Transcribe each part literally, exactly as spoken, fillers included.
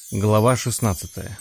Глава шестнадцатая.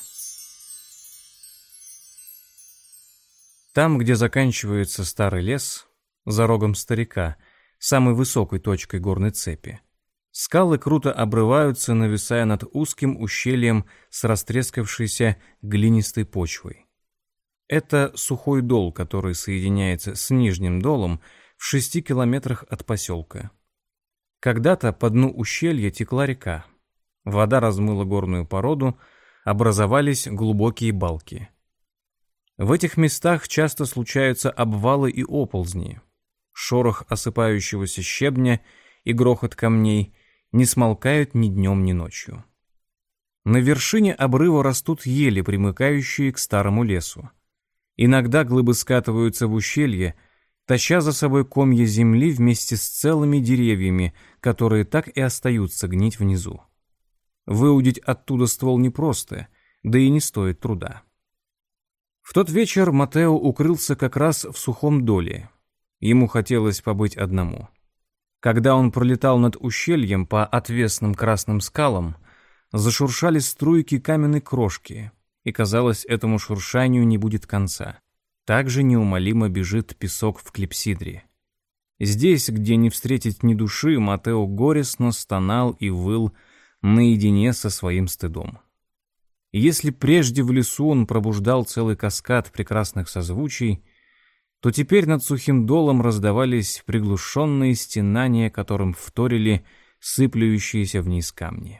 Там, где заканчивается старый лес, за рогом старика, самой высокой точкой горной цепи, скалы круто обрываются, нависая над узким ущельем с растрескавшейся глинистой почвой. Это сухой дол, который соединяется с нижним долом в шести километрах от поселка. Когда-то по дну ущелья текла река. Вода размыла горную породу, образовались глубокие балки. В этих местах часто случаются обвалы и оползни. Шорох осыпающегося щебня и грохот камней не смолкают ни днем, ни ночью. На вершине обрыва растут ели, примыкающие к старому лесу. Иногда глыбы скатываются в ущелье, таща за собой комья земли вместе с целыми деревьями, которые так и остаются гнить внизу. Выудить оттуда ствол непросто, да и не стоит труда. В тот вечер Матео укрылся как раз в сухом доле. Ему хотелось побыть одному. Когда он пролетал над ущельем по отвесным красным скалам, зашуршали струйки каменной крошки, и, казалось, этому шуршанию не будет конца. Так же неумолимо бежит песок в клипсидре. Здесь, где не встретить ни души, Матео горестно стонал и выл наедине со своим стыдом. Если прежде в лесу он пробуждал целый каскад прекрасных созвучий, то теперь над сухим долом раздавались приглушенные стенания, которым вторили сыплющиеся вниз камни.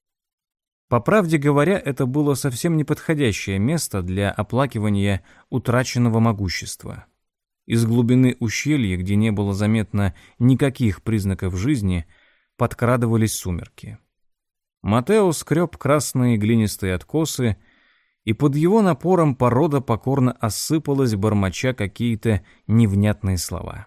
По правде говоря, это было совсем неподходящее место для оплакивания утраченного могущества. Из глубины ущелья, где не было заметно никаких признаков жизни, подкрадывались сумерки. Матео скреб красные глинистые откосы, и под его напором порода покорно осыпалась, бормоча какие-то невнятные слова.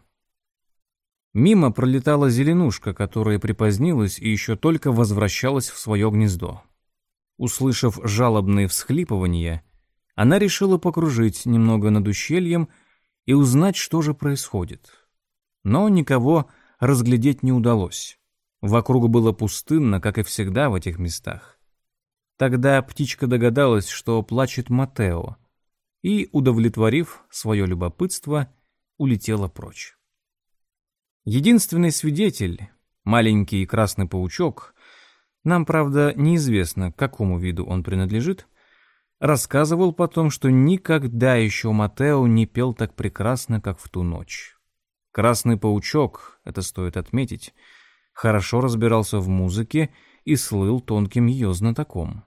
Мимо пролетала зеленушка, которая припозднилась и еще только возвращалась в свое гнездо. Услышав жалобные всхлипывания, она решила покружить немного над ущельем и узнать, что же происходит. Но никого разглядеть не удалось. Вокруг было пустынно, как и всегда в этих местах. Тогда птичка догадалась, что плачет Матео, и, удовлетворив свое любопытство, улетела прочь. Единственный свидетель, маленький красный паучок, нам, правда, неизвестно, к какому виду он принадлежит, рассказывал потом, что никогда еще Матео не пел так прекрасно, как в ту ночь. Красный паучок, это стоит отметить, хорошо разбирался в музыке и слыл тонким ее знатоком.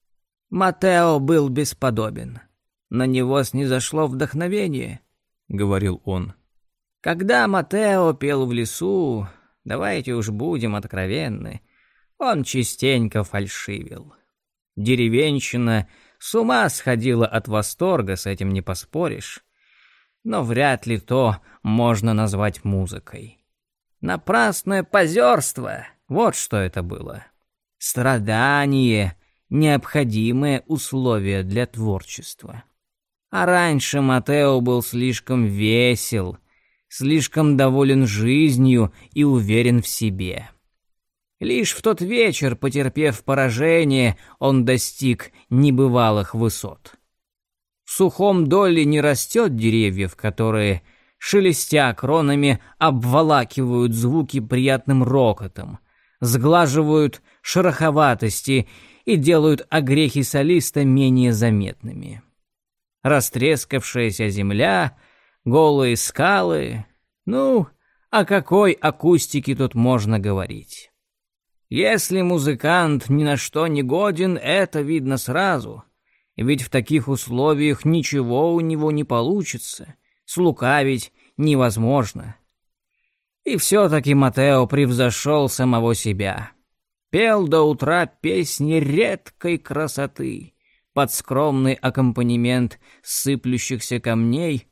«Матео был бесподобен. На него снизошло вдохновение», — говорил он. «Когда Матео пел в лесу, давайте уж будем откровенны, он частенько фальшивил. Деревенщина с ума сходила от восторга, с этим не поспоришь, но вряд ли то можно назвать музыкой. Напрасное позерство — вот что это было. Страдание — необходимое условие для творчества. А раньше Матео был слишком весел, слишком доволен жизнью и уверен в себе. Лишь в тот вечер, потерпев поражение, он достиг небывалых высот. В сухом доле не растет деревьев, которые, шелестя кронами, обволакивают звуки приятным рокотом, сглаживают шероховатости и делают огрехи солиста менее заметными. Растрескавшаяся земля, голые скалы, ну, о какой акустике тут можно говорить? Если музыкант ни на что не годен, это видно сразу, ведь в таких условиях ничего у него не получится, слукавить невозможно. И все-таки Матео превзошел самого себя. Пел до утра песни редкой красоты, под скромный аккомпанемент сыплющихся камней,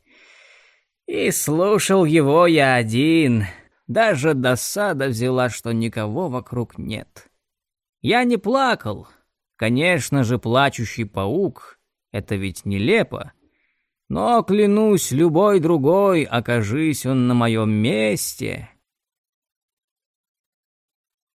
и слушал его я один. Даже досада взяла, что никого вокруг нет. Я не плакал. Конечно же, плачущий паук — это ведь нелепо. Но, клянусь, любой другой, окажись он на моем месте,